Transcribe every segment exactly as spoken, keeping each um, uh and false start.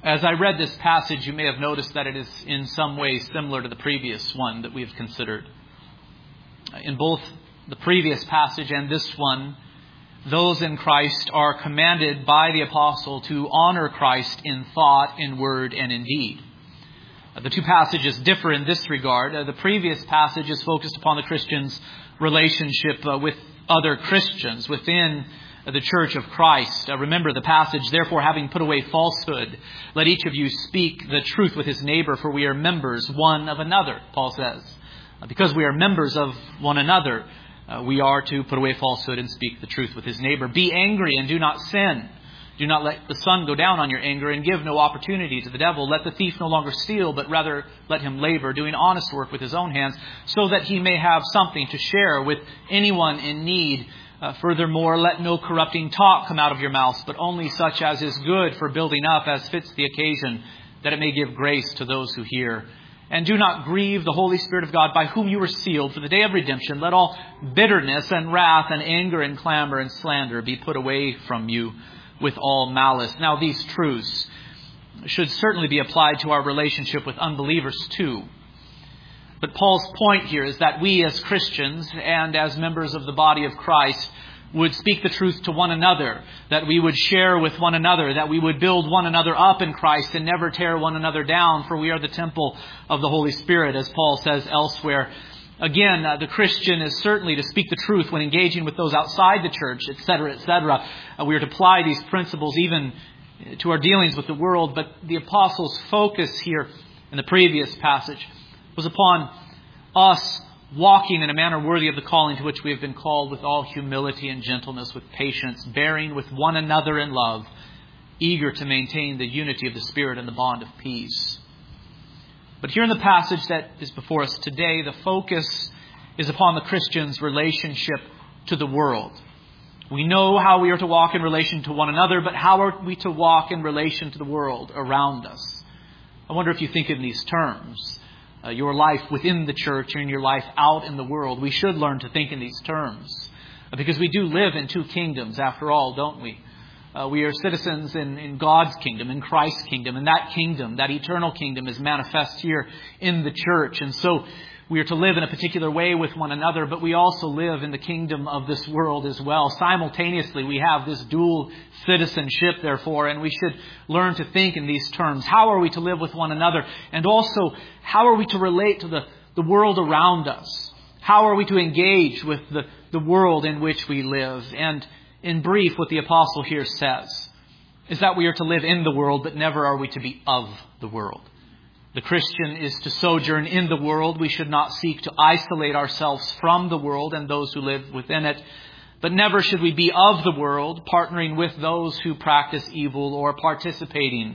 As I read this passage, you may have noticed that it is in some ways similar to the previous one that we have considered. In both the previous passage and this one, those in Christ are commanded by the apostle to honor Christ in thought, in word, and in deed. The two passages differ in this regard. The previous passage is focused upon the Christian's relationship with other Christians within the church of Christ. Uh, remember the passage, therefore, having put away falsehood, let each of you speak the truth with his neighbor, for we are members one of another, Paul says. Uh, because we are members of one another, uh, we are to put away falsehood and speak the truth with his neighbor. Be angry and do not sin. Do not let the sun go down on your anger, and give no opportunity to the devil. Let the thief no longer steal, but rather let him labor, doing honest work with his own hands, so that he may have something to share with anyone in need. Uh, furthermore, let no corrupting talk come out of your mouths, but only such as is good for building up as fits the occasion, that it may give grace to those who hear. And do not grieve the Holy Spirit of God, by whom you were sealed for the day of redemption. Let all bitterness and wrath and anger and clamor and slander be put away from you with all malice. Now, these truths should certainly be applied to our relationship with unbelievers too. But Paul's point here is that we as Christians and as members of the body of Christ would speak the truth to one another, that we would share with one another, that we would build one another up in Christ and never tear one another down, for we are the temple of the Holy Spirit, as Paul says elsewhere. Again, uh, the Christian is certainly to speak the truth when engaging with those outside the church, et cetera, et cetera. Uh, we are to apply these principles even to our dealings with the world. But the apostle's focus here in the previous passage was upon us walking in a manner worthy of the calling to which we have been called, with all humility and gentleness, with patience, bearing with one another in love, eager to maintain the unity of the Spirit and the bond of peace. But here in the passage that is before us today, the focus is upon the Christian's relationship to the world. We know how we are to walk in relation to one another, but how are we to walk in relation to the world around us? I wonder if you think in these terms. Uh, your life within the church and your life out in the world. We should learn to think in these terms. Uh, because we do live in two kingdoms after all, don't we? Uh, we are citizens in, in God's kingdom, in Christ's kingdom. And that kingdom, that eternal kingdom, is manifest here in the church. And so we are to live in a particular way with one another, but we also live in the kingdom of this world as well. Simultaneously, we have this dual citizenship, therefore, and we should learn to think in these terms. How are we to live with one another? And also, how are we to relate to the, the world around us? How are we to engage with the, the world in which we live? And in brief, what the apostle here says is that we are to live in the world, but never are we to be of the world. The Christian is to sojourn in the world. We should not seek to isolate ourselves from the world and those who live within it. But never should we be of the world, partnering with those who practice evil or participating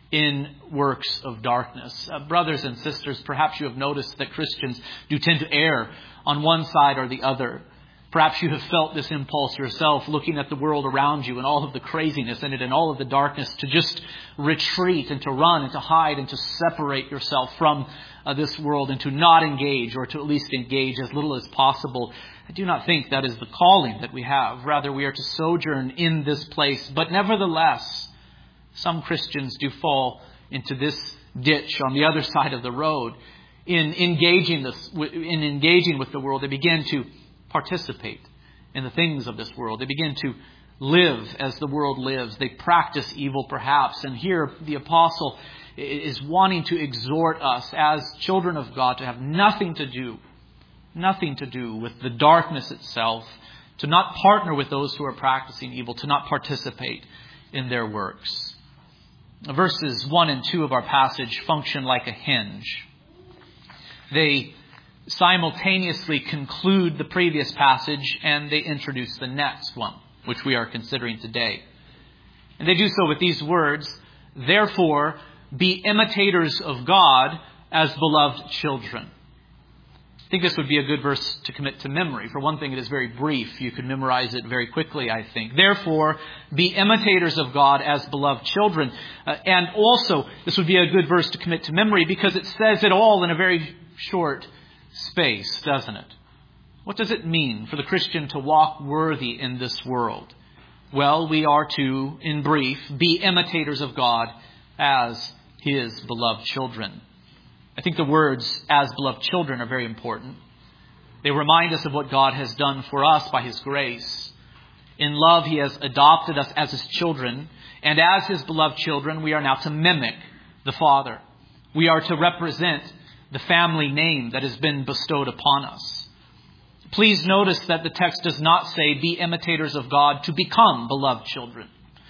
in works of darkness. Uh, brothers and sisters, perhaps you have noticed that Christians do tend to err on one side or the other. Perhaps you have felt this impulse yourself, looking at the world around you and all of the craziness in it and all of the darkness, to just retreat and to run and to hide and to separate yourself from uh, this world and to not engage, or to at least engage as little as possible. I do not think that is the calling that we have. Rather, we are to sojourn in this place. But nevertheless, some Christians do fall into this ditch on the other side of the road. In engaging this, in engaging with the world, they begin to participate in the things of this world. They begin to live as the world lives. They practice evil, perhaps. And here the apostle is wanting to exhort us as children of God to have nothing to do, nothing to do with the darkness itself, to not partner with those who are practicing evil, to not participate in their works. Verses one and two of our passage function like a hinge. They simultaneously conclude the previous passage and they introduce the next one, which we are considering today. And they do so with these words: therefore, be imitators of God as beloved children. I think this would be a good verse to commit to memory. For one thing, it is very brief. You could memorize it very quickly, I think. Therefore, be imitators of God as beloved children. Uh, and also, this would be a good verse to commit to memory because it says it all in a very short space, doesn't it? What does it mean for the Christian to walk worthy in this world? Well, we are to, in brief, be imitators of God as His beloved children. I think the words, as beloved children, are very important. They remind us of what God has done for us by His grace. In love, He has adopted us as His children, and as His beloved children, we are now to mimic the Father. We are to represent the family name that has been bestowed upon us. Please notice that the text does not say, be imitators of God to become beloved children,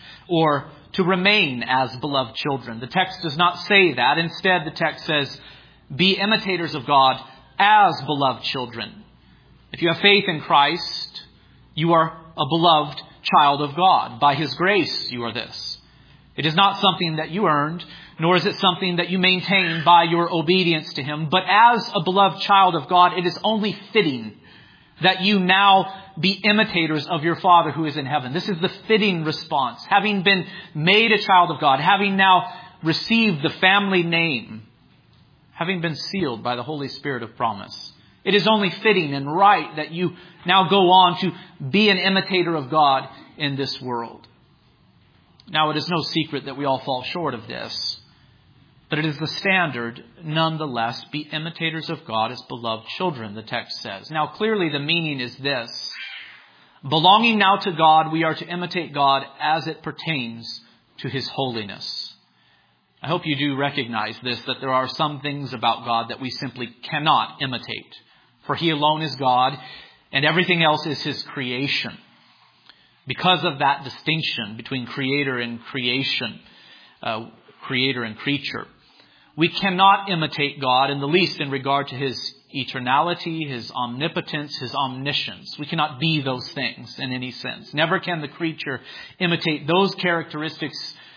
or to remain as beloved children. The text does not say that. Instead, the text says, be imitators of God as beloved children. If you have faith in Christ, you are a beloved child of God. By His grace, you are this. It is not something that you earned, nor is it something that you maintain by your obedience to Him. But as a beloved child of God, it is only fitting that you now be imitators of your Father who is in heaven. This is the fitting response. Having been made a child of God, having now received the family name, having been sealed by the Holy Spirit of promise, it is only fitting and right that you now go on to be an imitator of God in this world. Now, it is no secret that we all fall short of this, but it is the standard, nonetheless, be imitators of God as beloved children, the text says. Now, clearly the meaning is this. Belonging now to God, we are to imitate God as it pertains to His holiness. I hope you do recognize this, that there are some things about God that we simply cannot imitate. For He alone is God, and everything else is His creation. Because of that distinction between creator and creation, uh, creator and creature, we cannot imitate God in the least in regard to His eternality, His omnipotence, His omniscience. We cannot be those things in any sense. Never can the creature imitate those characteristics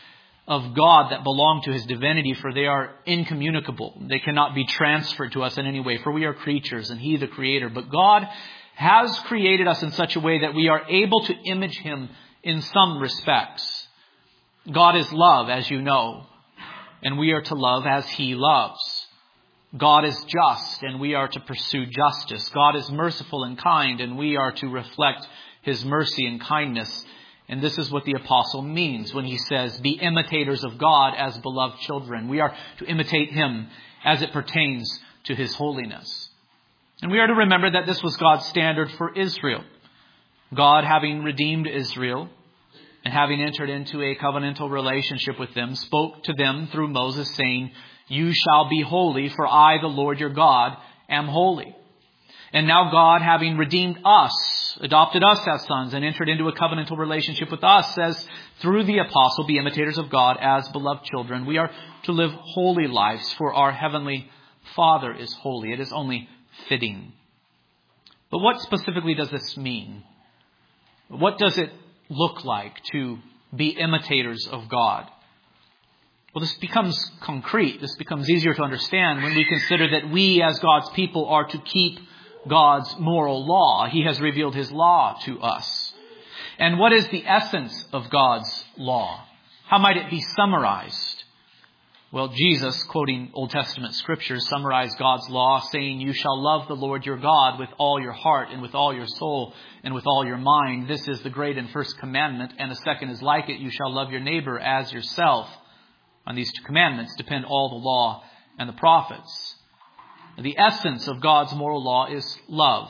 of God that belong to His divinity, for they are incommunicable. They cannot be transferred to us in any way, for we are creatures and He the Creator. But God has created us in such a way that we are able to image Him in some respects. God is love, as you know, and we are to love as He loves. God is just, and we are to pursue justice. God is merciful and kind, and we are to reflect His mercy and kindness. And this is what the apostle means when he says, be imitators of God as beloved children. We are to imitate Him as it pertains to His holiness. And we are to remember that this was God's standard for Israel. God, having redeemed Israel and having entered into a covenantal relationship with them, spoke to them through Moses, saying, you shall be holy, for I, the Lord your God, am holy. And now God, having redeemed us, adopted us as sons, and entered into a covenantal relationship with us, says through the apostle, be imitators of God as beloved children. We are to live holy lives, for our heavenly Father is holy. It is only fitting. But what specifically does this mean? What does it look like to be imitators of God? Well, this becomes concrete. This becomes easier to understand when we consider that we as God's people are to keep God's moral law. He has revealed His law to us. And what is the essence of God's law? How might it be summarized? Well, Jesus, quoting Old Testament scriptures, summarized God's law, saying, you shall love the Lord your God with all your heart and with all your soul and with all your mind. This is the great and first commandment, and the second is like it. You shall love your neighbor as yourself. On these two commandments depend all the law and the prophets. The essence of God's moral law is love.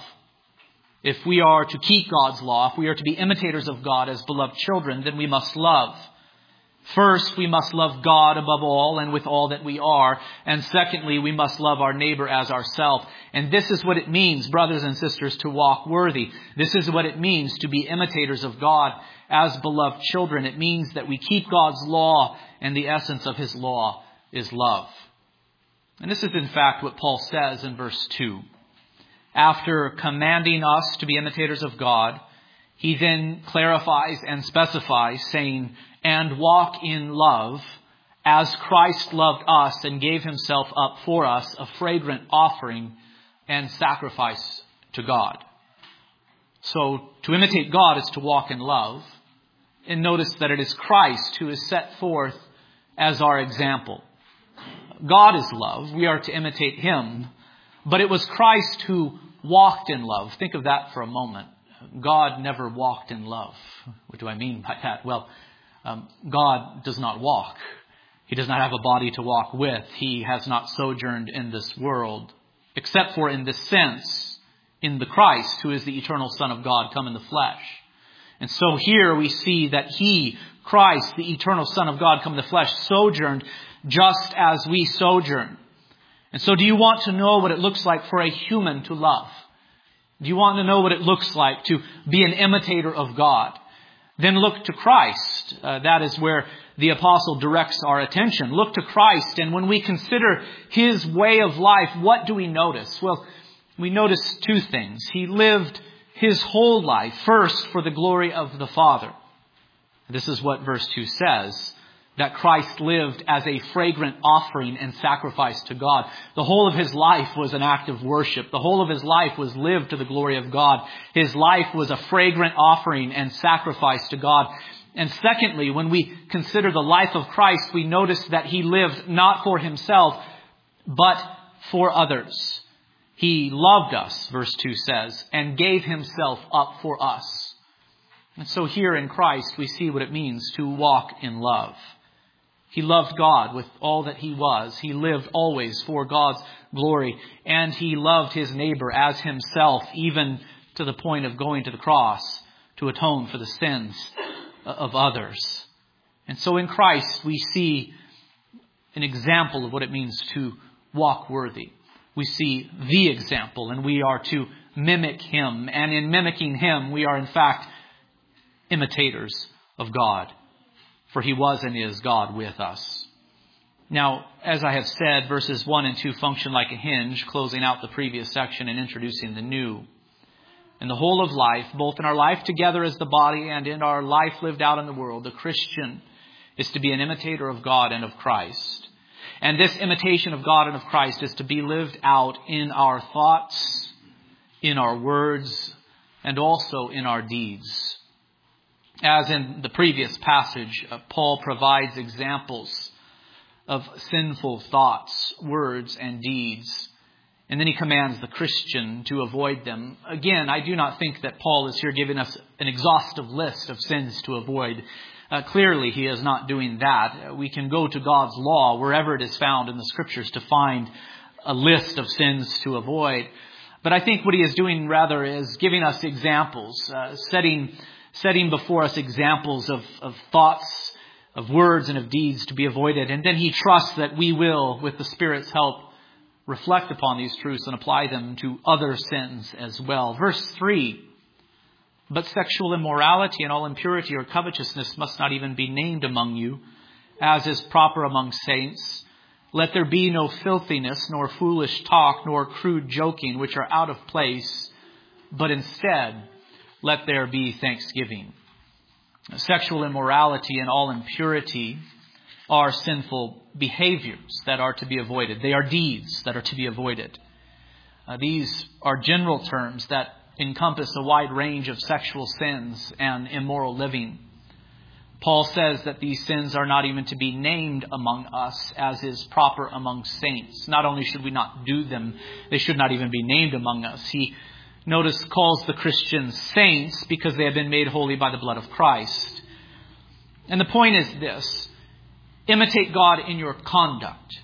If we are to keep God's law, if we are to be imitators of God as beloved children, then we must love. First, we must love God above all and with all that we are. And secondly, we must love our neighbor as ourselves. And this is what it means, brothers and sisters, to walk worthy. This is what it means to be imitators of God as beloved children. It means that we keep God's law, and the essence of His law is love. And this is in fact what Paul says in verse two. After commanding us to be imitators of God, he then clarifies and specifies, saying, and walk in love as Christ loved us and gave Himself up for us, a fragrant offering and sacrifice to God. So to imitate God is to walk in love. And notice that it is Christ who is set forth as our example. God is love. We are to imitate Him. But it was Christ who walked in love. Think of that for a moment. God never walked in love. What do I mean by that? Well, um, God does not walk. He He does not have a body to walk with. He has not sojourned in this world, except for in this sense, in the Christ, who is the eternal Son of God, come in the flesh. And so here we see that He, Christ, the eternal Son of God, come in the flesh, sojourned just as we sojourn. And so do you want to know what it looks like for a human to love? Do you want to know what it looks like to be an imitator of God? Then look to Christ. Uh, that is where the apostle directs our attention. Look to Christ, and when we consider His way of life, what do we notice? Well, we notice two things. He lived His whole life, first for the glory of the Father. This is what verse two says, that Christ lived as a fragrant offering and sacrifice to God. The whole of His life was an act of worship. The whole of His life was lived to the glory of God. His life was a fragrant offering and sacrifice to God. And secondly, when we consider the life of Christ, we notice that He lived not for Himself, but for others. He loved us, verse two says, and gave Himself up for us. And so here in Christ, we see what it means to walk in love. He loved God with all that He was. He lived always for God's glory. And He loved His neighbor as Himself, even to the point of going to the cross to atone for the sins of others. And so in Christ, we see an example of what it means to walk worthy. We see the example, and we are to mimic Him. And in mimicking Him, we are in fact imitators of God. For He was and is God with us. Now, as I have said, verses one and two function like a hinge, closing out the previous section and introducing the new. In the whole of life, both in our life together as the body and in our life lived out in the world, the Christian is to be an imitator of God and of Christ. And this imitation of God and of Christ is to be lived out in our thoughts, in our words, and also in our deeds. As in the previous passage, uh, Paul provides examples of sinful thoughts, words, and deeds. And then he commands the Christian to avoid them. Again, I do not think that Paul is here giving us an exhaustive list of sins to avoid. Uh, clearly, he is not doing that. Uh, we can go to God's law, wherever it is found in the Scriptures, to find a list of sins to avoid. But I think what he is doing rather is giving us examples, uh, setting setting before us examples of, of thoughts, of words, and of deeds to be avoided. And then he trusts that we will, with the Spirit's help, reflect upon these truths and apply them to other sins as well. Verse three, but sexual immorality and all impurity or covetousness must not even be named among you, as is proper among saints. Let there be no filthiness, nor foolish talk, nor crude joking, which are out of place, but instead let there be thanksgiving. Sexual immorality and all impurity are sinful behaviors that are to be avoided. They are deeds that are to be avoided. Uh, these are general terms that encompass a wide range of sexual sins and immoral living. Paul says that these sins are not even to be named among us, as is proper among saints. Not only should we not do them, they should not even be named among us. He Notice, calls the Christians saints because they have been made holy by the blood of Christ. And the point is this: imitate God in your conduct.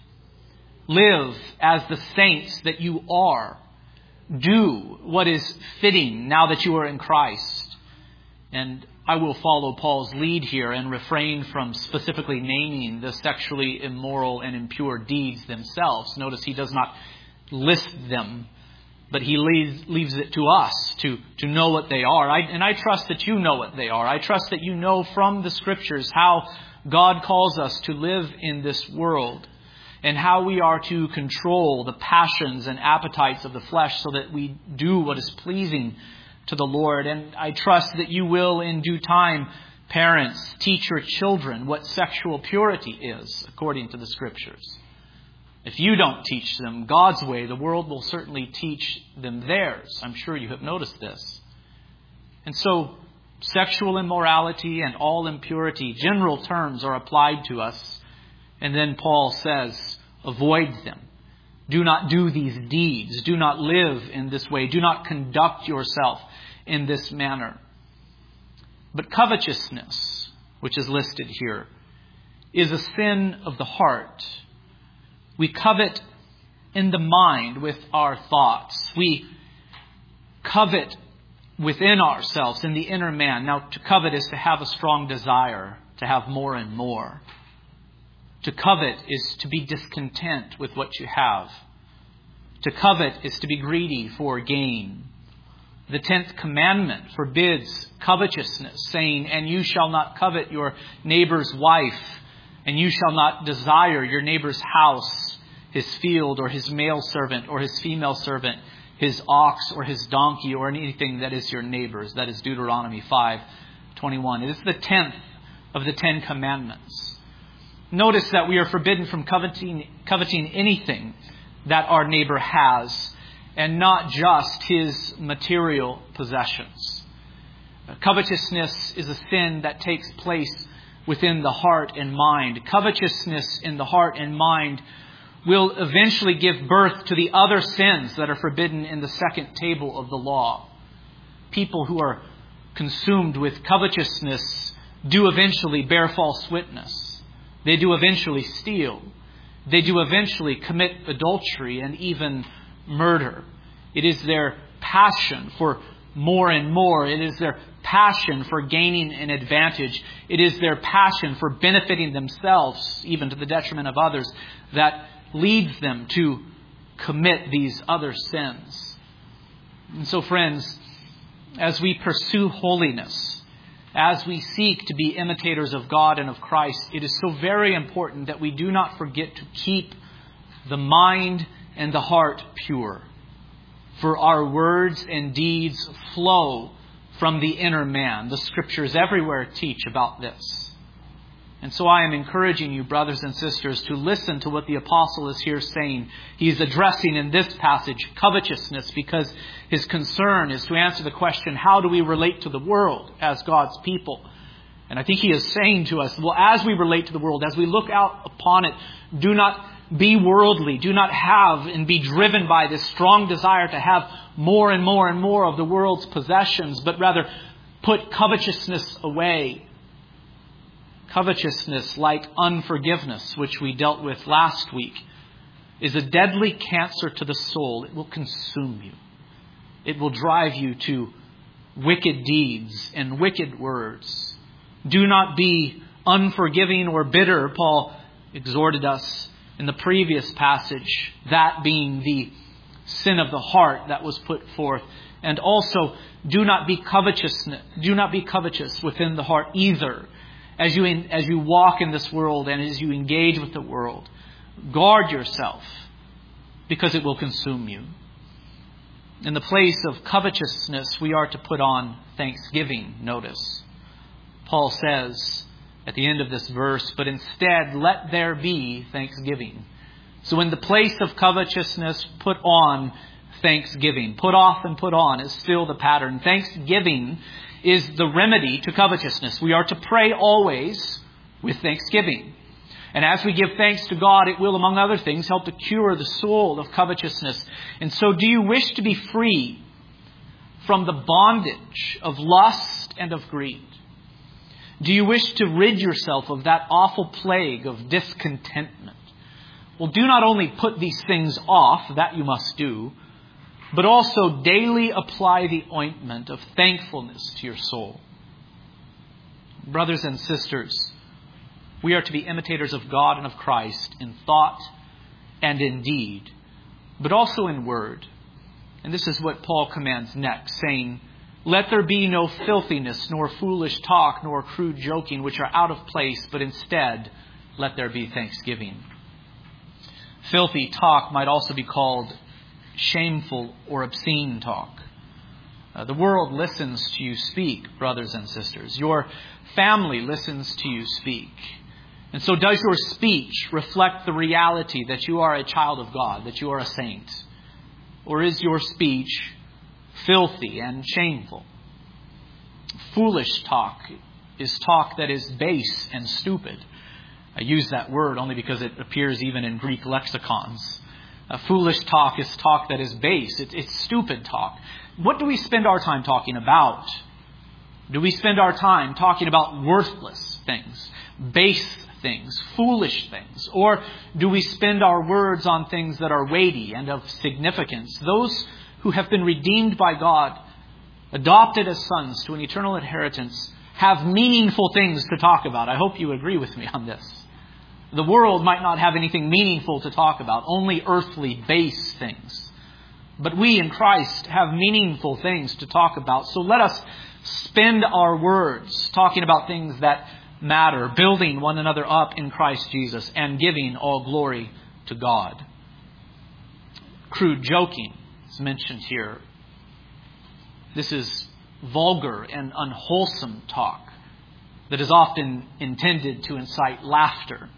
Live as the saints that you are. Do what is fitting now that you are in Christ. And I will follow Paul's lead here and refrain from specifically naming the sexually immoral and impure deeds themselves. Notice he does not list them, but he leaves, leaves it to us to, to know what they are. I, and I trust that you know what they are. I trust that you know from the Scriptures how God calls us to live in this world and how we are to control the passions and appetites of the flesh so that we do what is pleasing to the Lord. And I trust that you will in due time, parents, teach your children what sexual purity is according to the Scriptures. If you don't teach them God's way, the world will certainly teach them theirs. I'm sure you have noticed this. And so, sexual immorality and all impurity, general terms are applied to us. And then Paul says, avoid them. Do not do these deeds. Do not live in this way. Do not conduct yourself in this manner. But covetousness, which is listed here, is a sin of the heart. We covet in the mind with our thoughts. We covet within ourselves, in the inner man. Now, to covet is to have a strong desire, to have more and more. To covet is to be discontent with what you have. To covet is to be greedy for gain. The tenth commandment forbids covetousness, saying, "And you shall not covet your neighbor's wife, and you shall not desire your neighbor's house, his field, or his male servant, or his female servant, his ox, or his donkey, or anything that is your neighbor's." That is Deuteronomy five twenty-one. It is the tenth of the Ten Commandments. Notice that we are forbidden from coveting, coveting anything that our neighbor has, and not just his material possessions. Covetousness is a sin that takes place within the heart and mind. Covetousness in the heart and mind will eventually give birth to the other sins that are forbidden in the second table of the law. People who are consumed with covetousness do eventually bear false witness. They do eventually steal. They do eventually commit adultery and even murder. It is their passion for more and more. It is their passion for gaining an advantage. It is their passion for benefiting themselves, even to the detriment of others, that leads them to commit these other sins. And so, friends, as we pursue holiness, as we seek to be imitators of God and of Christ, it is so very important that we do not forget to keep the mind and the heart pure. For our words and deeds flow from the inner man. The Scriptures everywhere teach about this. And so I am encouraging you, brothers and sisters, to listen to what the apostle is here saying. He is addressing in this passage covetousness, because his concern is to answer the question, how do we relate to the world as God's people? And I think he is saying to us, well, as we relate to the world, as we look out upon it, do not be worldly. Do not have and be driven by this strong desire to have more and more and more of the world's possessions, but rather put covetousness away. Covetousness, like unforgiveness, which we dealt with last week, is a deadly cancer to the soul. It will consume you. It will drive you to wicked deeds and wicked words. Do not be unforgiving or bitter, Paul exhorted us in the previous passage, that being the sin of the heart that was put forth. And also, do not be covetous, do not be covetous within the heart either. As you, as you walk in this world and as you engage with the world, guard yourself, because it will consume you. In the place of covetousness, we are to put on thanksgiving, notice. Paul says at the end of this verse, but instead let there be thanksgiving. So in the place of covetousness, put on thanksgiving. Put off and put on is still the pattern. Thanksgiving is the remedy to covetousness. We are to pray always with thanksgiving. And as we give thanks to God, it will, among other things, help to cure the soul of covetousness. And so, do you wish to be free from the bondage of lust and of greed? Do you wish to rid yourself of that awful plague of discontentment? Well, do not only put these things off, that you must do, but also daily apply the ointment of thankfulness to your soul. Brothers and sisters, we are to be imitators of God and of Christ in thought and in deed, but also in word. And this is what Paul commands next, saying, let there be no filthiness, nor foolish talk, nor crude joking, which are out of place, but instead let there be thanksgiving. Filthy talk might also be called shameful or obscene talk. Uh, the world listens to you speak, brothers and sisters. Your family listens to you speak. And so does your speech reflect the reality that you are a child of God, that you are a saint? Or is your speech filthy and shameful? Foolish talk is talk that is base and stupid. I use that word only because it appears even in Greek lexicons. A foolish talk is talk that is base. It, it's stupid talk. What do we spend our time talking about? Do we spend our time talking about worthless things, base things, foolish things? Or do we spend our words on things that are weighty and of significance? Those who have been redeemed by God, adopted as sons to an eternal inheritance, have meaningful things to talk about. I hope you agree with me on this. The world might not have anything meaningful to talk about, only earthly, base things. But we in Christ have meaningful things to talk about. So let us spend our words talking about things that matter, building one another up in Christ Jesus, and giving all glory to God. Crude joking is mentioned here. This is vulgar and unwholesome talk that is often intended to incite laughter.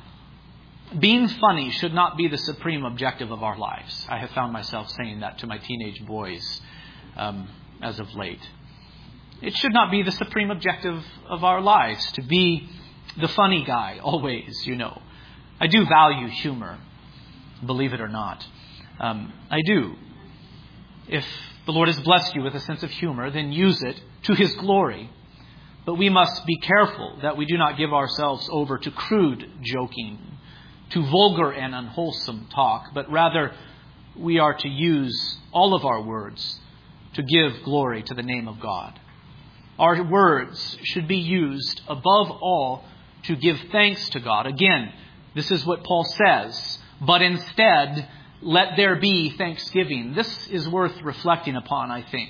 Being funny should not be the supreme objective of our lives. I have found myself saying that to my teenage boys um, as of late. It should not be the supreme objective of our lives to be the funny guy always, you know. I do value humor, believe it or not. Um, I do. If the Lord has blessed you with a sense of humor, then use it to His glory. But we must be careful that we do not give ourselves over to crude joking, to vulgar and unwholesome talk, but rather we are to use all of our words to give glory to the name of God. Our words should be used above all to give thanks to God. Again, this is what Paul says, but instead, let there be thanksgiving. This is worth reflecting upon, I think.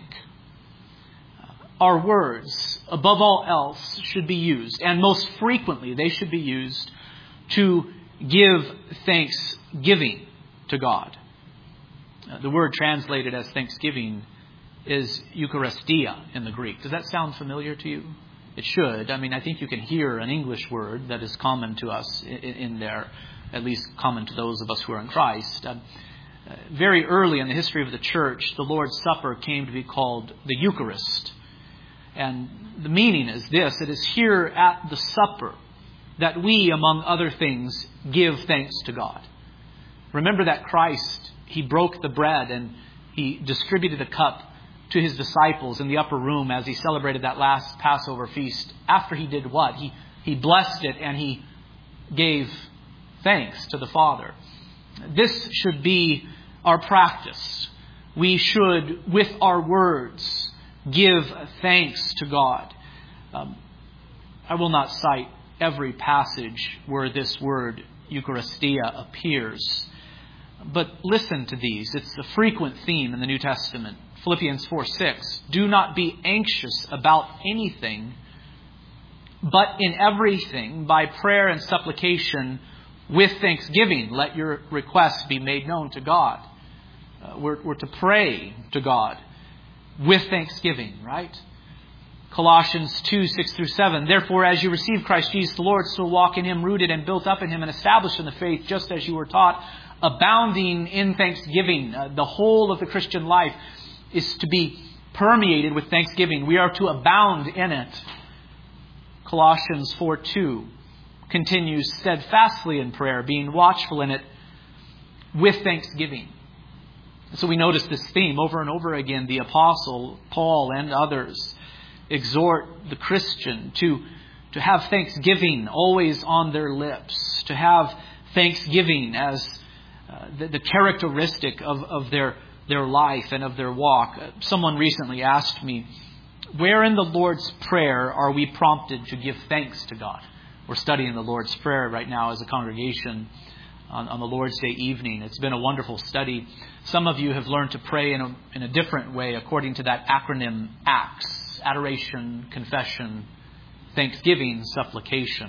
Our words, above all else, should be used, and most frequently they should be used to give thanksgiving to God. The word translated as thanksgiving is Eucharistia in the Greek. Does that sound familiar to you? It should. I mean, I think you can hear an English word that is common to us in there, at least common to those of us who are in Christ. Uh, very early in the history of the church, the Lord's Supper came to be called the Eucharist. And the meaning is this: it is here at the supper that we, among other things, give thanks to God. Remember that Christ, He broke the bread and He distributed a cup to His disciples in the upper room as He celebrated that last Passover feast. After He did what? He, he blessed it and He gave thanks to the Father. This should be our practice. We should, with our words, give thanks to God. Um, I will not cite every passage where this word Eucharistia appears, but listen to these. It's a frequent theme in the New Testament. Philippians four six, do not be anxious about anything, but in everything, by prayer and supplication, with thanksgiving, let your requests be made known to God. Uh, we're, we're to pray to God with thanksgiving, right? Colossians two six through seven, therefore, as you receive Christ Jesus the Lord, so walk in Him, rooted and built up in Him, and established in the faith, just as you were taught, abounding in thanksgiving. Uh, the whole of the Christian life is to be permeated with thanksgiving. We are to abound in it. Colossians four two continues, steadfastly in prayer, being watchful in it with thanksgiving. So we notice this theme over and over again. The Apostle Paul and others exhort the Christian to, to have thanksgiving always on their lips, to have thanksgiving as uh, the, the characteristic of, of their, their life and of their walk. Someone recently asked me, where in the Lord's Prayer are we prompted to give thanks to God? We're studying the Lord's Prayer right now as a congregation on, on the Lord's Day evening. It's been a wonderful study. Some of you have learned to pray in a, in a different way according to that acronym ACTS: adoration, confession, thanksgiving, supplication.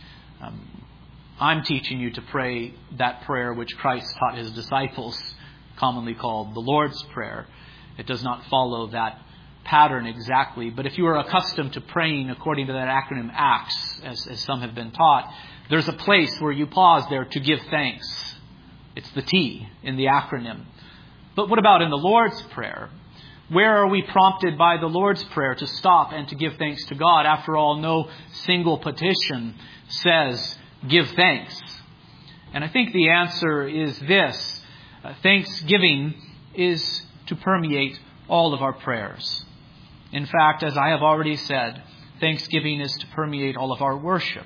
Um, I'm teaching you to pray that prayer which Christ taught His disciples, commonly called the Lord's Prayer. It does not follow that pattern exactly, but if you are accustomed to praying according to that acronym ACTS, as, as some have been taught, there's a place where you pause there to give thanks. It's the T in the acronym. But what about in the Lord's Prayer? Where are we prompted by the Lord's Prayer to stop and to give thanks to God? After all, no single petition says, give thanks. And I think the answer is this. Uh, thanksgiving is to permeate all of our prayers. In fact, as I have already said, thanksgiving is to permeate all of our worship.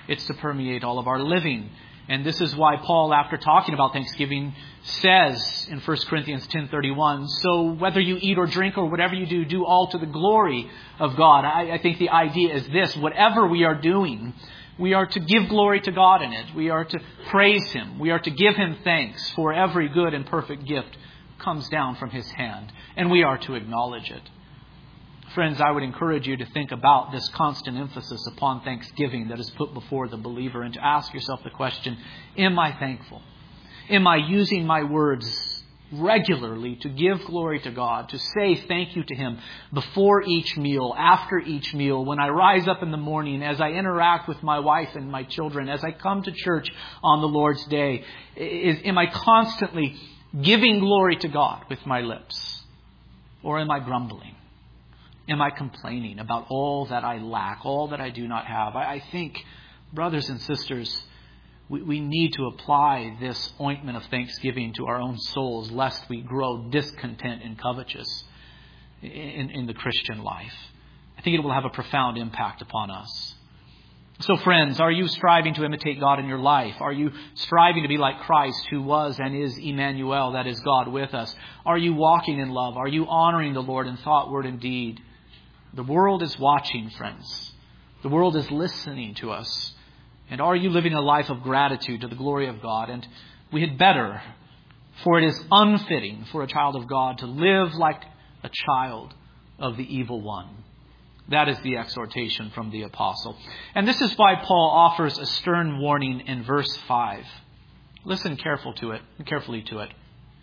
It's to permeate all of our living. And this is why Paul, after talking about thanksgiving, says in First Corinthians ten thirty-one, so whether you eat or drink or whatever you do, do all to the glory of God. I, I think the idea is this: whatever we are doing, we are to give glory to God in it. We are to praise Him. We are to give Him thanks, for every good and perfect gift comes down from His hand, and we are to acknowledge it. Friends, I would encourage you to think about this constant emphasis upon thanksgiving that is put before the believer, and to ask yourself the question, am I thankful? Am I using my words regularly to give glory to God, to say thank you to Him before each meal, after each meal, when I rise up in the morning, as I interact with my wife and my children, as I come to church on the Lord's Day? Is, am I constantly giving glory to God with my lips? Or am I grumbling? Am I complaining about all that I lack, all that I do not have? I, I think, brothers and sisters, we, we need to apply this ointment of thanksgiving to our own souls, lest we grow discontent and covetous in, in the Christian life. I think it will have a profound impact upon us. So friends, are you striving to imitate God in your life? Are you striving to be like Christ, who was and is Emmanuel, that is God with us? Are you walking in love? Are you honoring the Lord in thought, word, and deed? The world is watching, friends. The world is listening to us. And are you living a life of gratitude to the glory of God? And we had better, for it is unfitting for a child of God to live like a child of the evil one. That is the exhortation from the apostle. And this is why Paul offers a stern warning in verse five. Listen careful to it, carefully to it.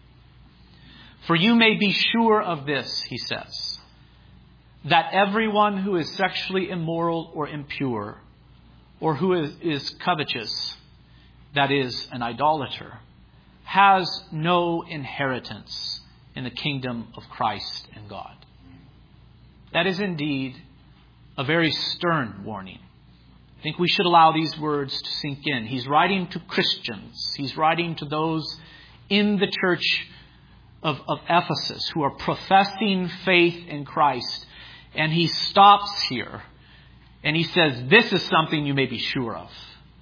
For you may be sure of this, he says, that everyone who is sexually immoral or impure, or who is, is covetous, that is, an idolater, has no inheritance in the kingdom of Christ and God. That is indeed a very stern warning. I think we should allow these words to sink in. He's writing to Christians. He's writing to those in the church of, of Ephesus who are professing faith in Christ. And he stops here and he says, this is something you may be sure of.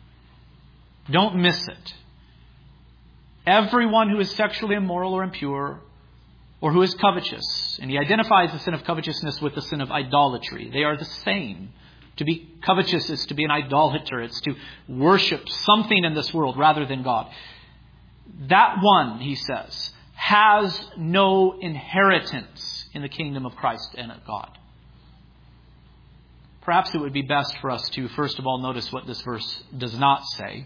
Don't miss it. Everyone who is sexually immoral or impure, or who is covetous, and he identifies the sin of covetousness with the sin of idolatry. They are the same. To be covetous is to be an idolater. It's to worship something in this world rather than God. That one, he says, has no inheritance in the kingdom of Christ and of God. Perhaps it would be best for us to, first of all, notice what this verse does not say.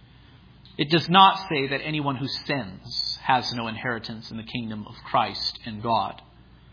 It does not say that anyone who sins has no inheritance in the kingdom of Christ and God.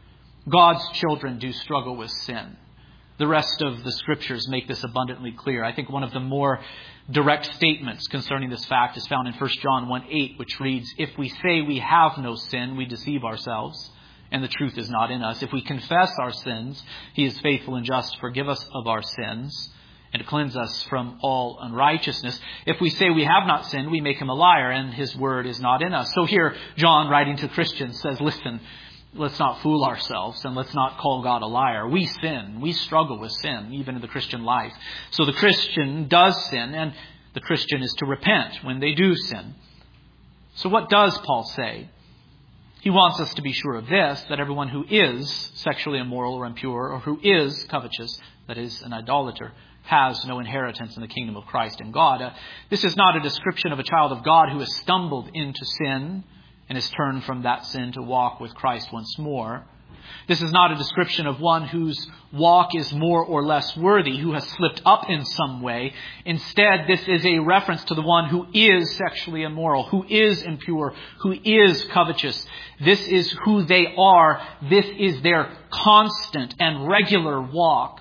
God's children do struggle with sin. The rest of the scriptures make this abundantly clear. I think one of the more direct statements concerning this fact is found in First John one eight, which reads, if we say we have no sin, we deceive ourselves, and the truth is not in us. If we confess our sins, He is faithful and just to forgive us of our sins and to cleanse us from all unrighteousness. If we say we have not sinned, we make Him a liar, and His word is not in us. So here, John, writing to Christians, says, listen, let's not fool ourselves, and let's not call God a liar. We sin. We struggle with sin, even in the Christian life. So the Christian does sin, and the Christian is to repent when they do sin. So what does Paul say? He wants us to be sure of this, that everyone who is sexually immoral or impure, or who is covetous, that is, an idolater, has no inheritance in the kingdom of Christ and God. Uh, this is not a description of a child of God who has stumbled into sin and has turned from that sin to walk with Christ once more. This is not a description of one whose walk is more or less worthy, who has slipped up in some way. Instead, this is a reference to the one who is sexually immoral, who is impure, who is covetous. This is who they are. This is their constant and regular walk.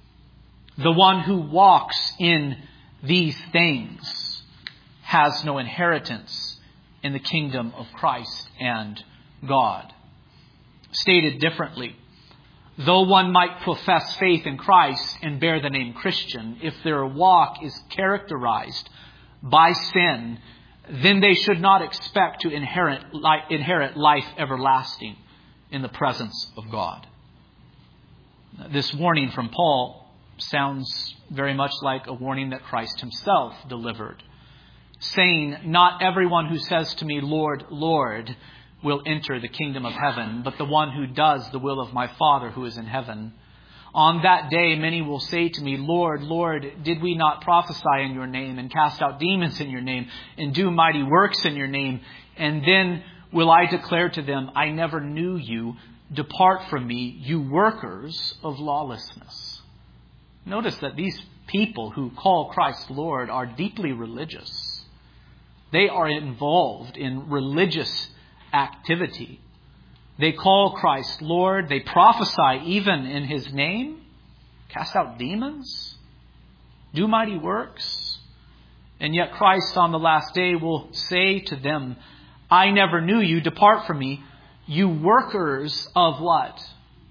The one who walks in these things has no inheritance in the kingdom of Christ and God. Stated differently, though one might profess faith in Christ and bear the name Christian, if their walk is characterized by sin, then they should not expect to inherit inherit life everlasting in the presence of God. This warning from Paul sounds very much like a warning that Christ himself delivered, saying, "Not everyone who says to me, 'Lord, Lord,' will enter the kingdom of heaven, but the one who does the will of my Father who is in heaven. On that day many will say to me, 'Lord, Lord, did we not prophesy in your name and cast out demons in your name and do mighty works in your name?' And then will I declare to them, 'I never knew you. Depart from me, you workers of lawlessness.'" Notice that these people who call Christ Lord are deeply religious. They are involved in religious activity. They call Christ Lord. They prophesy even in his name, cast out demons, do mighty works. And yet Christ on the last day will say to them, "I never knew you. Depart from me, you workers of" what?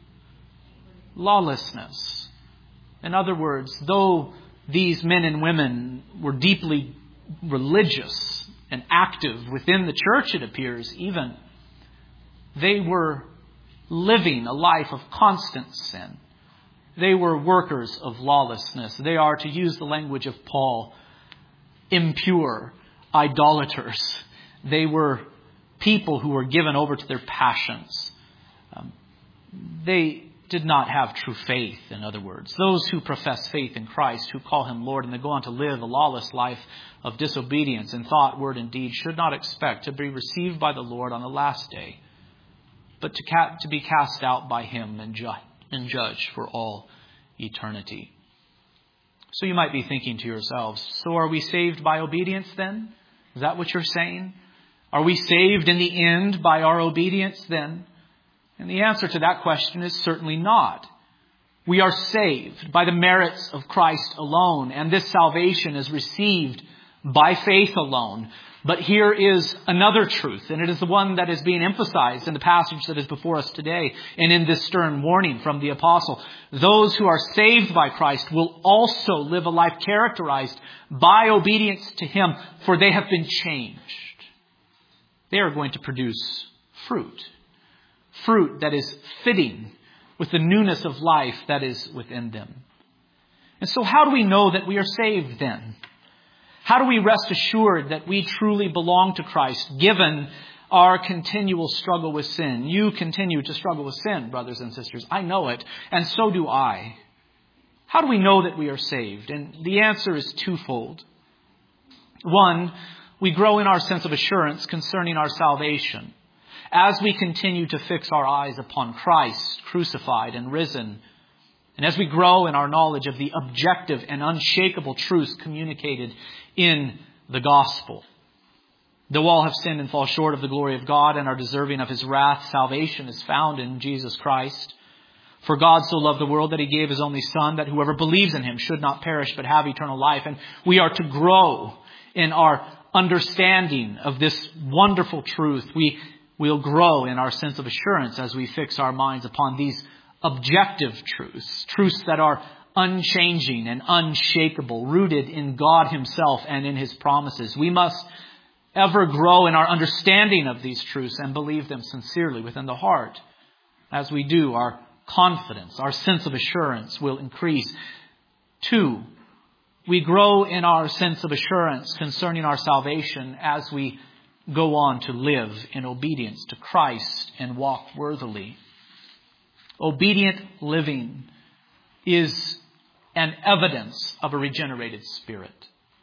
Lawlessness. In other words, though these men and women were deeply religious and active within the church, it appears, even, they were living a life of constant sin. They were workers of lawlessness. They are, to use the language of Paul, impure idolaters. They were people who were given over to their passions. Um, they did not have true faith, in other words. Those who profess faith in Christ, who call him Lord, and they go on to live a lawless life of disobedience in thought, word, and deed, should not expect to be received by the Lord on the last day, but to, ca- to be cast out by him and, ju- and judged for all eternity. So you might be thinking to yourselves, so are we saved by obedience then? Is that what you're saying? Are we saved in the end by our obedience then? And the answer to that question is certainly not. We are saved by the merits of Christ alone, and this salvation is received by faith alone. But here is another truth, and it is the one that is being emphasized in the passage that is before us today and in this stern warning from the apostle. Those who are saved by Christ will also live a life characterized by obedience to him, for they have been changed. They are going to produce fruit. Fruit that is fitting with the newness of life that is within them. And so how do we know that we are saved then? How do we rest assured that we truly belong to Christ, given our continual struggle with sin? You continue to struggle with sin, brothers and sisters. I know it, and so do I. How do we know that we are saved? And the answer is twofold. One, we grow in our sense of assurance concerning our salvation as we continue to fix our eyes upon Christ, crucified and risen. And as we grow in our knowledge of the objective and unshakable truths communicated in the gospel. Though all have sinned and fall short of the glory of God and are deserving of his wrath, salvation is found in Jesus Christ. For God so loved the world that he gave his only Son, that whoever believes in him should not perish but have eternal life. And we are to grow in our understanding of this wonderful truth. We will grow in our sense of assurance as we fix our minds upon these objective truths, truths that are unchanging and unshakable, rooted in God himself and in his promises. We must ever grow in our understanding of these truths and believe them sincerely within the heart. As we do, our confidence, our sense of assurance will increase. Two, we grow in our sense of assurance concerning our salvation as we go on to live in obedience to Christ and walk worthily. Obedient living is an evidence of a regenerated spirit.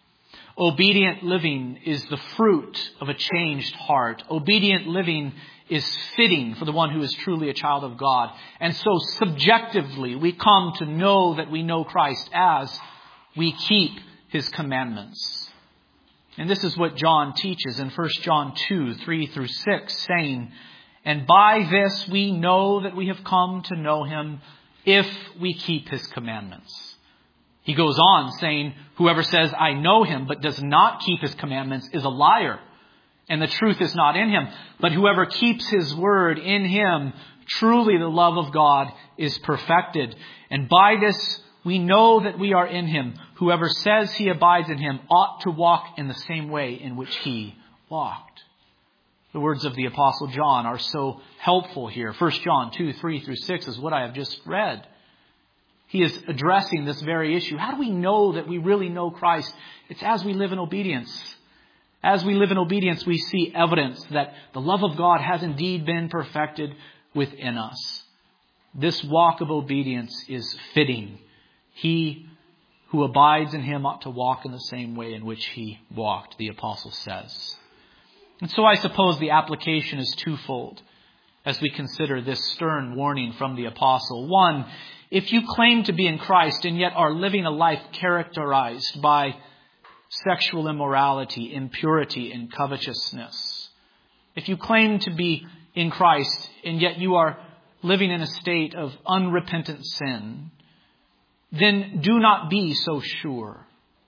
Obedient living is the fruit of a changed heart. Obedient living is fitting for the one who is truly a child of God. And so subjectively, we come to know that we know Christ as we keep his commandments. And this is what John teaches in First John two, three through six, saying, "And by this we know that we have come to know him if we keep his commandments." He goes on saying, "Whoever says, 'I know him,' but does not keep his commandments is a liar, and the truth is not in him. But whoever keeps his word, in him truly the love of God is perfected. And by this we know that we are in him. Whoever says he abides in him ought to walk in the same way in which he walked." The words of the Apostle John are so helpful here. First John two, three through six is what I have just read. he is addressing this very issue. How do we know that we really know Christ? It's as we live in obedience. As we live in obedience, we see evidence that the love of God has indeed been perfected within us. This walk of obedience is fitting. He who abides in him ought to walk in the same way in which he walked, the apostle says. And so I suppose the application is twofold as we consider this stern warning from the apostle. One, if you claim to be in Christ and yet are living a life characterized by sexual immorality, impurity, and covetousness, if you claim to be in Christ and yet you are living in a state of unrepentant sin, then do not be so sure.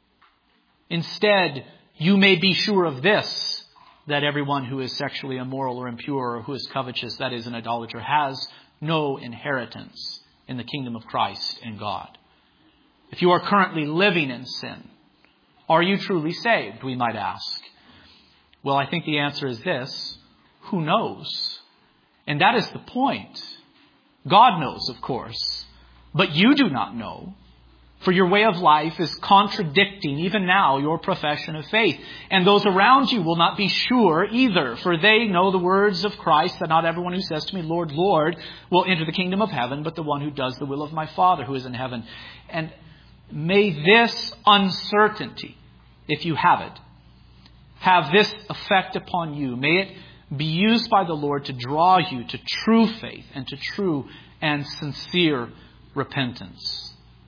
Instead, you may be sure of this, that everyone who is sexually immoral or impure or who is covetous, that is an idolater, has no inheritance in the kingdom of Christ and God. If you are currently living in sin, are you truly saved, we might ask? Well, I think the answer is this: who knows? And that is the point. God knows, of course, but you do not know. For your way of life is contradicting, even now, your profession of faith. And those around you will not be sure either, for they know the words of Christ, that not everyone who says to me, Lord, Lord, will enter the kingdom of heaven, but the one who does the will of my Father who is in heaven. And may this uncertainty, if you have it, have this effect upon you. May it be used by the Lord to draw you to true faith and to true and sincere repentance.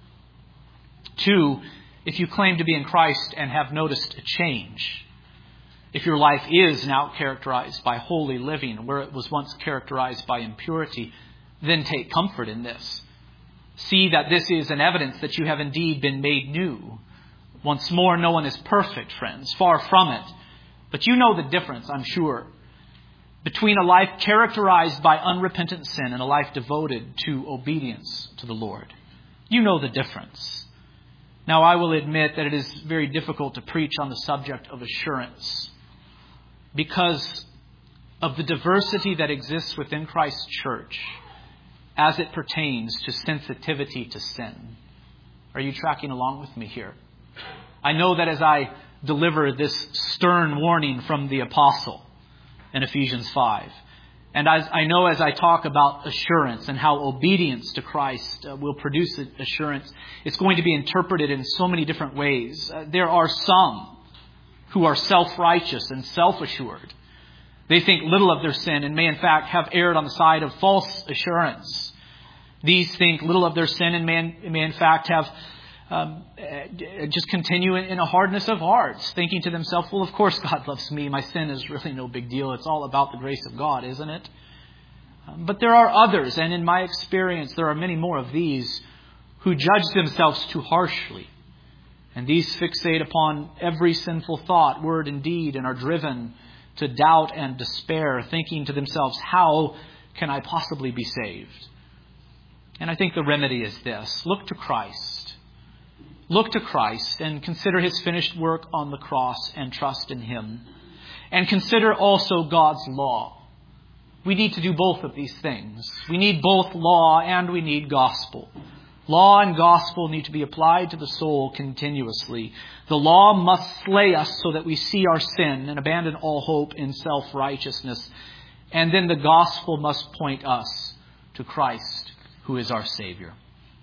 Two, if you claim to be in Christ and have noticed a change, if your life is now characterized by holy living where it was once characterized by impurity, then take comfort in this. See that this is an evidence that you have indeed been made new. Once more, no one is perfect, friends, far from it. But you know the difference, I'm sure, between a life characterized by unrepentant sin and a life devoted to obedience to the Lord. You know the difference. Now, I will admit that it is very difficult to preach on the subject of assurance because of the diversity that exists within Christ's church as it pertains to sensitivity to sin. Are you tracking along with me here? I know that as I deliver this stern warning from the apostle in Ephesians five, and as I know as I talk about assurance and how obedience to Christ uh, will produce assurance, it's going to be interpreted in so many different ways. Uh, there are some who are self-righteous and self-assured. They think little of their sin and may in fact have erred on the side of false assurance. These think little of their sin and may, may in fact have um, just continue in a hardness of hearts, thinking to themselves, well, of course God loves me. My sin is really no big deal. It's all about the grace of God, isn't it? Um, but there are others, and in my experience, there are many more of these who judge themselves too harshly. And these fixate upon every sinful thought, word, and deed, and are driven to doubt and despair, thinking to themselves, how can I possibly be saved? And I think the remedy is this: look to Christ. Look to Christ and consider his finished work on the cross and trust in him. And consider also God's law. We need to do both of these things. We need both law and we need gospel. Law and gospel need to be applied to the soul continuously. The law must slay us so that we see our sin and abandon all hope in self-righteousness. And then the gospel must point us to Christ, who is our Savior.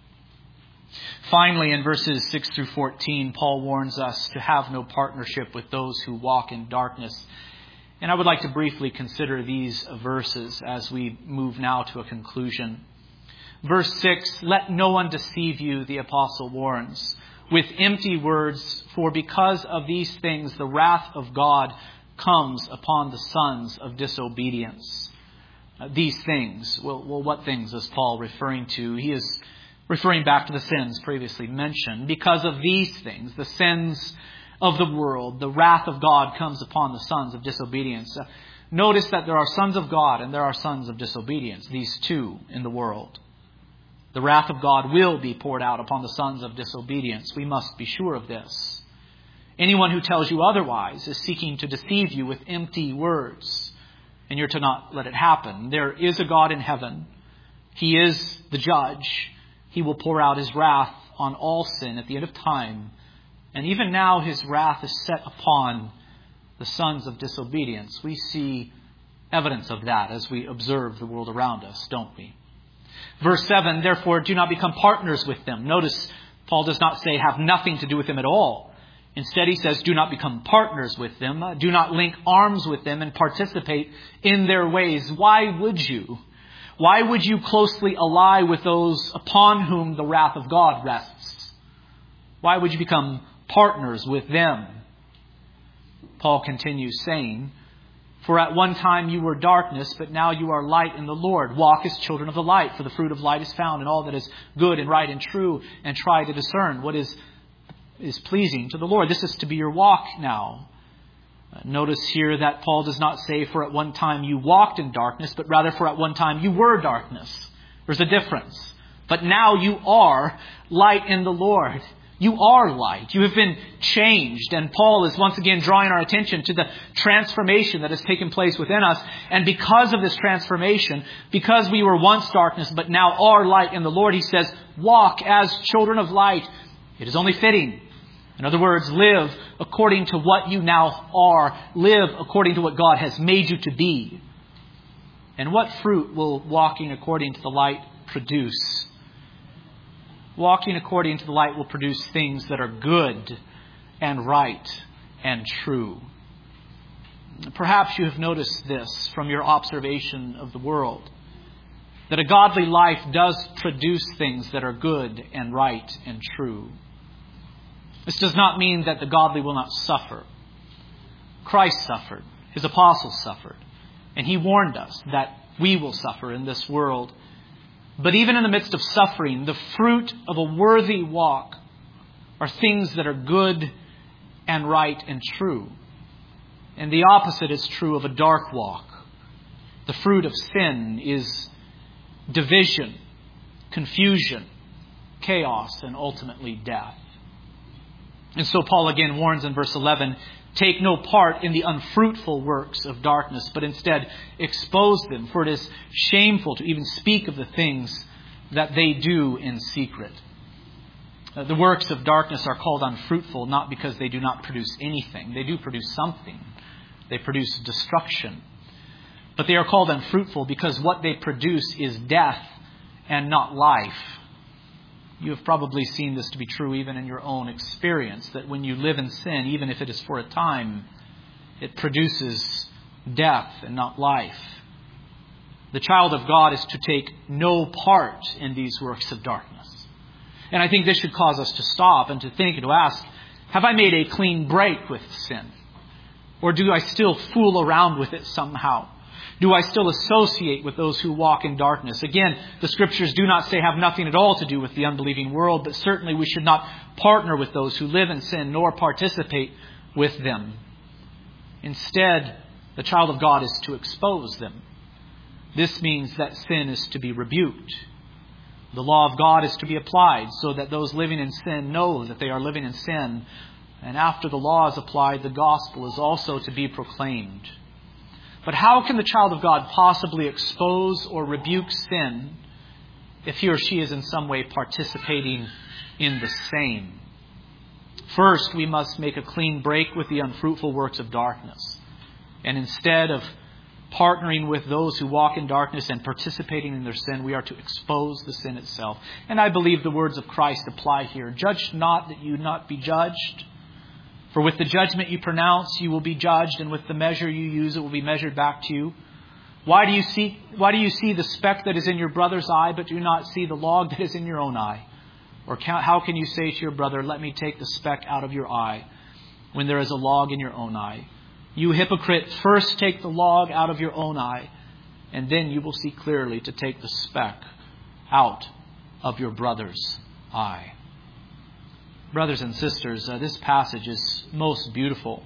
Finally, in verses six through fourteen, Paul warns us to have no partnership with those who walk in darkness. And I would like to briefly consider these verses as we move now to a conclusion. Verse six, let no one deceive you, the apostle warns, with empty words, for because of these things the wrath of God comes upon the sons of disobedience. Uh, these things, well, well, what things is Paul referring to? He is referring back to the sins previously mentioned. Because of these things, the sins of the world, the wrath of God comes upon the sons of disobedience. Uh, notice that there are sons of God and there are sons of disobedience, these two in the world. The wrath of God will be poured out upon the sons of disobedience. We must be sure of this. Anyone who tells you otherwise is seeking to deceive you with empty words, and you're to not let it happen. There is a God in heaven. He is the judge. He will pour out His wrath on all sin at the end of time. And even now His wrath is set upon the sons of disobedience. We see evidence of that as we observe the world around us, don't we? Verse seven, therefore do not become partners with them. Notice Paul does not say have nothing to do with them at all. Instead he says do not become partners with them. Do not link arms with them and participate in their ways. Why would you? Why would you closely ally with those upon whom the wrath of God rests? Why would you become partners with them? Paul continues saying, for at one time you were darkness, but now you are light in the Lord. Walk as children of the light, for the fruit of light is found in all that is good and right and true, and try to discern what is, is pleasing to the Lord. This is to be your walk now. Uh, notice here that Paul does not say, for at one time you walked in darkness, but rather for at one time you were darkness. There's a difference. But now you are light in the Lord. You are light. You have been changed. And Paul is once again drawing our attention to the transformation that has taken place within us. And because of this transformation, because we were once darkness, but now are light in the Lord, he says, walk as children of light. It is only fitting. In other words, live according to what you now are. Live according to what God has made you to be. And what fruit will walking according to the light produce? Walking according to the light will produce things that are good and right and true. Perhaps you have noticed this from your observation of the world, that a godly life does produce things that are good and right and true. This does not mean that the godly will not suffer. Christ suffered. His apostles suffered. And He warned us that we will suffer in this world. But even in the midst of suffering, the fruit of a worthy walk are things that are good and right and true. And the opposite is true of a dark walk. The fruit of sin is division, confusion, chaos, and ultimately death. And so Paul again warns in verse eleven, take no part in the unfruitful works of darkness, but instead expose them, for it is shameful to even speak of the things that they do in secret. Uh, the works of darkness are called unfruitful not because they do not produce anything. They do produce something. They produce destruction. But they are called unfruitful because what they produce is death and not life. You have probably seen this to be true even in your own experience, that when you live in sin, even if it is for a time, it produces death and not life. The child of God is to take no part in these works of darkness. And I think this should cause us to stop and to think and to ask, have I made a clean break with sin? Or do I still fool around with it somehow? Do I still associate with those who walk in darkness? Again, the Scriptures do not say have nothing at all to do with the unbelieving world, but certainly we should not partner with those who live in sin nor participate with them. Instead, the child of God is to expose them. This means that sin is to be rebuked. The law of God is to be applied so that those living in sin know that they are living in sin. And after the law is applied, the gospel is also to be proclaimed. But how can the child of God possibly expose or rebuke sin if he or she is in some way participating in the same? First, we must make a clean break with the unfruitful works of darkness. And instead of partnering with those who walk in darkness and participating in their sin, we are to expose the sin itself. And I believe the words of Christ apply here. Judge not that you not be judged. For with the judgment you pronounce, you will be judged, and with the measure you use, it will be measured back to you. Why do you see, why do you see the speck that is in your brother's eye, but do not see the log that is in your own eye? Or how can you say to your brother, let me take the speck out of your eye, when there is a log in your own eye? You hypocrite, first take the log out of your own eye, and then you will see clearly to take the speck out of your brother's eye. Brothers and sisters, uh, this passage is most beautiful.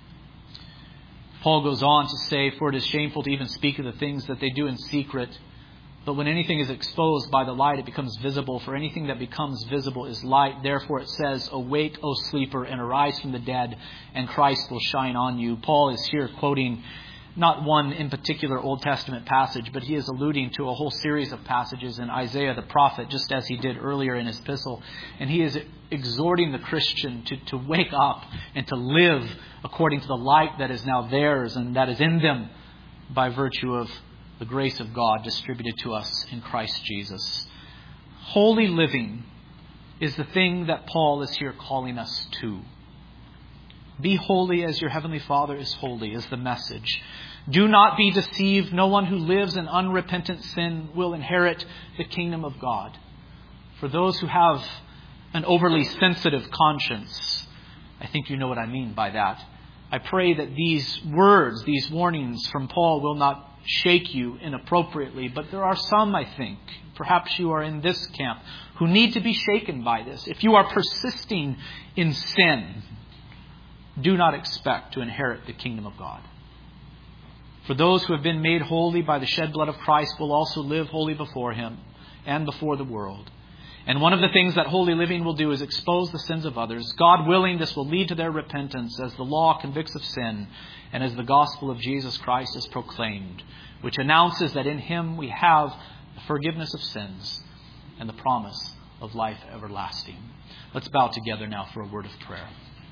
Paul goes on to say, for it is shameful to even speak of the things that they do in secret. But when anything is exposed by the light, it becomes visible. For anything that becomes visible is light. Therefore it says, awake, O sleeper, and arise from the dead, and Christ will shine on you. Paul is here quoting not one in particular Old Testament passage, but he is alluding to a whole series of passages in Isaiah the prophet, just as he did earlier in his epistle. And he is exhorting the Christian to, to wake up and to live according to the light that is now theirs and that is in them by virtue of the grace of God distributed to us in Christ Jesus. Holy living is the thing that Paul is here calling us to. Be holy as your heavenly Father is holy is the message. Do not be deceived. No one who lives in unrepentant sin will inherit the kingdom of God. For those who have an overly sensitive conscience, I think you know what I mean by that. I pray that these words, these warnings from Paul will not shake you inappropriately, but there are some, I think, perhaps you are in this camp, who need to be shaken by this. If you are persisting in sin, do not expect to inherit the kingdom of God. For those who have been made holy by the shed blood of Christ will also live holy before Him and before the world. And one of the things that holy living will do is expose the sins of others. God willing, this will lead to their repentance as the law convicts of sin and as the gospel of Jesus Christ is proclaimed, which announces that in Him we have the forgiveness of sins and the promise of life everlasting. Let's bow together now for a word of prayer.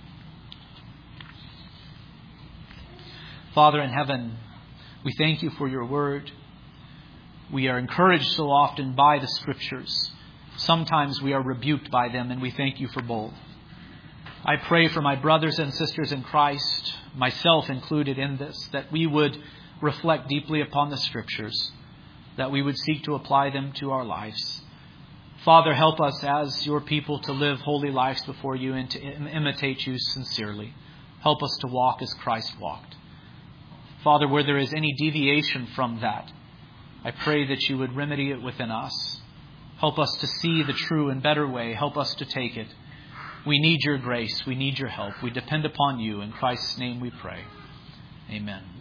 Father in heaven, we thank you for your word. We are encouraged so often by the Scriptures. Sometimes we are rebuked by them, and we thank you for both. I pray for my brothers and sisters in Christ, myself included in this, that we would reflect deeply upon the Scriptures, that we would seek to apply them to our lives. Father, help us as your people to live holy lives before you and to imitate you sincerely. Help us to walk as Christ walked. Father, where there is any deviation from that, I pray that you would remedy it within us. Help us to see the true and better way. Help us to take it. We need your grace. We need your help. We depend upon you. In Christ's name we pray. Amen.